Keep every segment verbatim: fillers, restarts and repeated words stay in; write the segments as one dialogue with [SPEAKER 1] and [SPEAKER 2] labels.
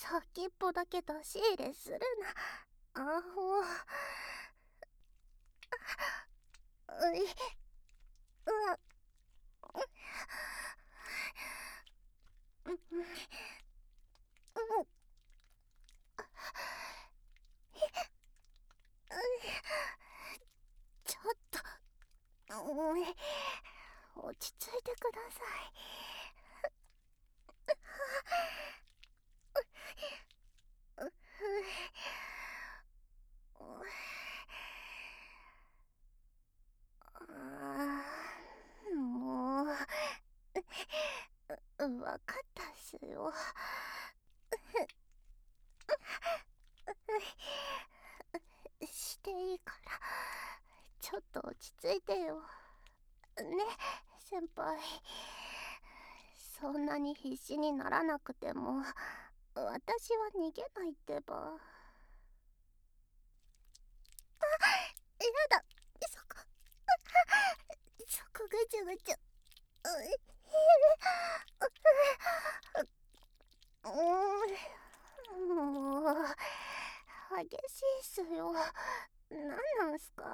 [SPEAKER 1] 先っぽだけ出し入れするな、アホ。うい、うわ、う、う、ちょっと、うん、落ち着いてください。もう、わかったっすよ。していいから、ちょっと落ち着いてよ。ね、先輩。そんなに必死にならなくても、私は逃げないってば。あ、やだ、そこ、そこぐちゅぐちゅ。うん、もう、激しいっすよ。なんなんすか。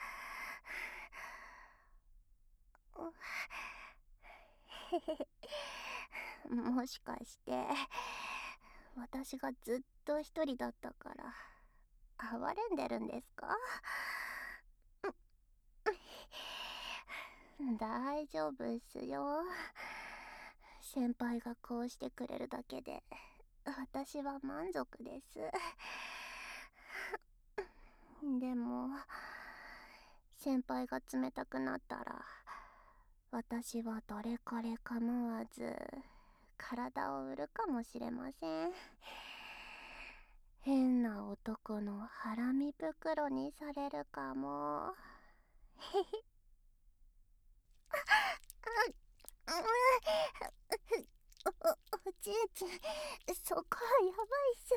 [SPEAKER 1] もしかして私がずっと一人だったから哀れんでるんですか？大丈夫っすよ。先輩がこうしてくれるだけで私は満足です。でも先輩が冷たくなったら私はどれかれ構わず体を売るかもしれません。変な男のハラミ袋にされるかも。へへ。お、お、おちんちん、そこはやばいっす。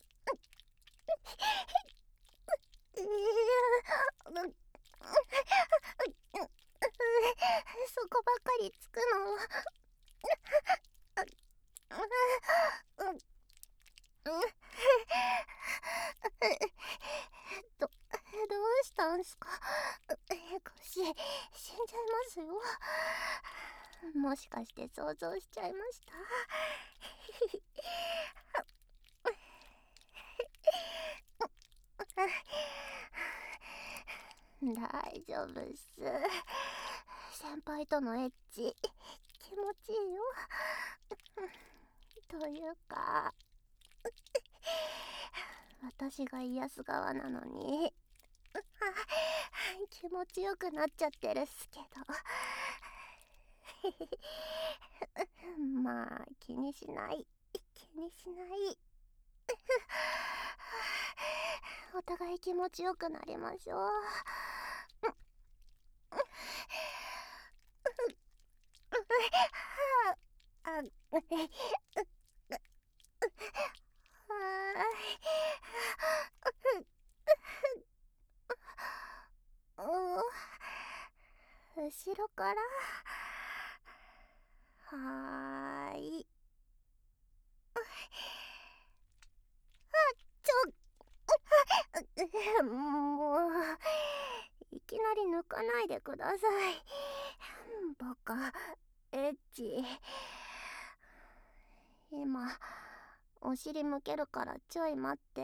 [SPEAKER 1] そこばっかりつくの。ど、どうしたんすか？腰、死んじゃいますよ。もしかして想像しちゃいました？大丈夫っす。先輩とのエッチ気持ちいいよ。というか私が癒す側なのに気持ちよくなっちゃってるっすけど。まあ気にしない、気にしない。お互い気持ちよくなりましょう。後ろから。はーい。ちょ、もう、いきなり抜かないでください。バカ、エッチ。今、お尻向けるからちょい待って。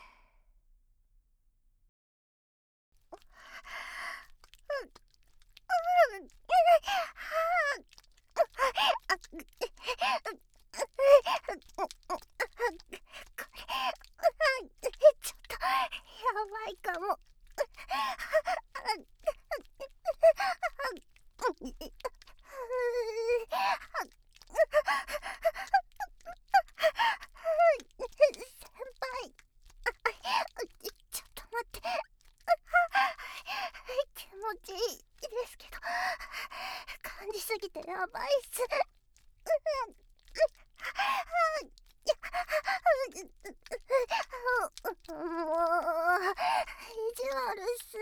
[SPEAKER 1] ちょっとやばいかも。先輩、ちょっと待って。気持ちいいですけど感じすぎてやばいっす。もう意地悪っす。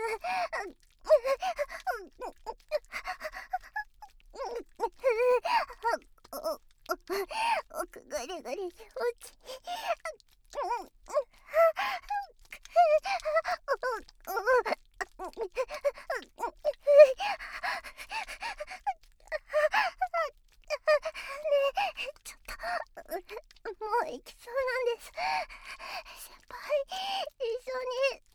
[SPEAKER 1] おくぐりぐりりうちちょっともう行きそうなんです。先輩一緒に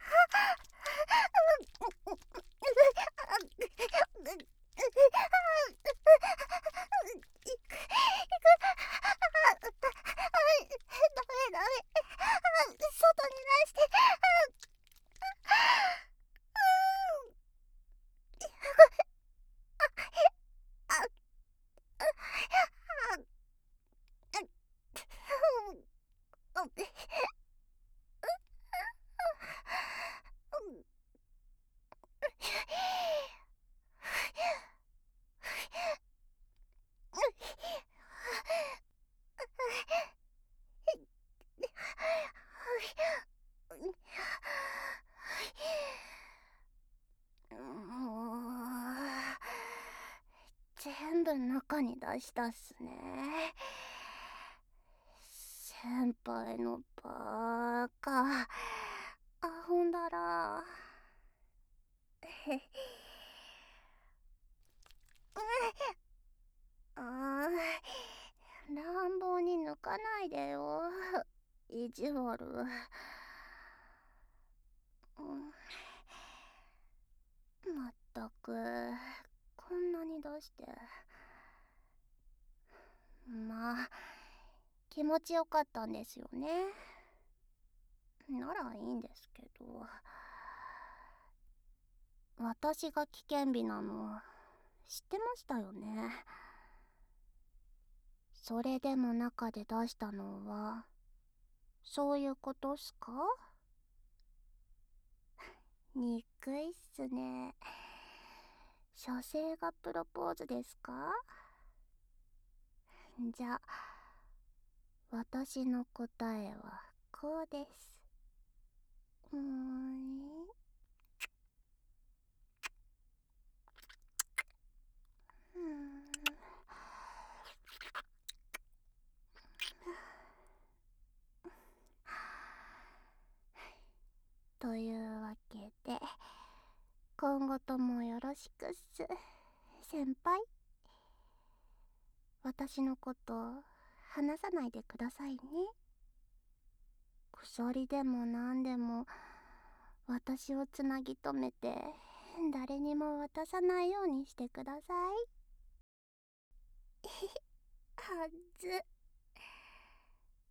[SPEAKER 1] ダメダメ外に出してもう全部中に出したっすね。先輩のバーカアホんだら。あー乱暴に抜かないでよ、意地悪。まったくこんなに出して。まあ気持ちよかったんですよね。ならいいんですけど、私が危険日なの知ってましたよね。それでも中で出したのはそういうことっすか？にくいっすね。女性がプロポーズですか？じゃあ私の答えはこうです。うーんというわけで今後ともよろしくっす、先輩。私のこと話さないでくださいね。鎖でも何でも私をつなぎ止めて誰にも渡さないようにしてください。はず